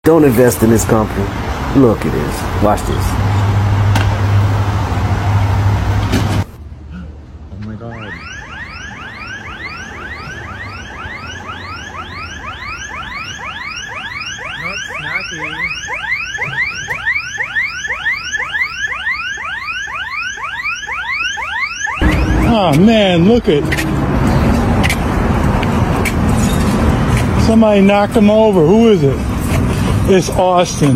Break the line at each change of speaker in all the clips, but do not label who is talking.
Don't invest in this company. Look at this. Watch this.
Oh my god. Not snacky.
Oh man, look it. Somebody knocked him over. Who is it? It's Austin.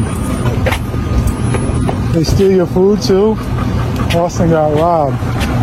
They steal your food too? Austin got robbed.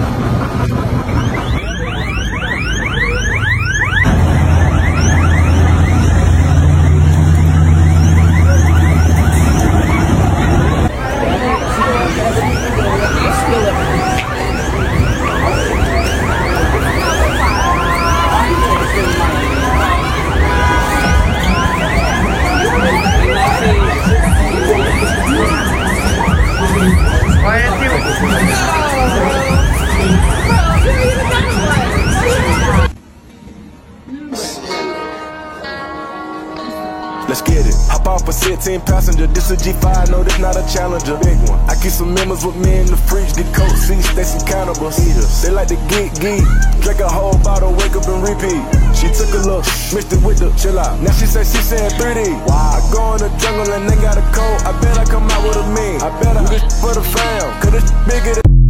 Let's get it. Hop off a 16 passenger. This a G5, no, this not a Challenger. Big one. I keep some members with me in the fridge. Get coat seats, they some cannibals. Eaters. They like to geek. Drink a whole bottle, wake up and repeat. She took a look, mixed it with the chill out. Now she said she saying 3D. Wow. I go in the jungle and they got a coat. I bet I come out with a mean. I bet I do this for the fam, cause it's bigger than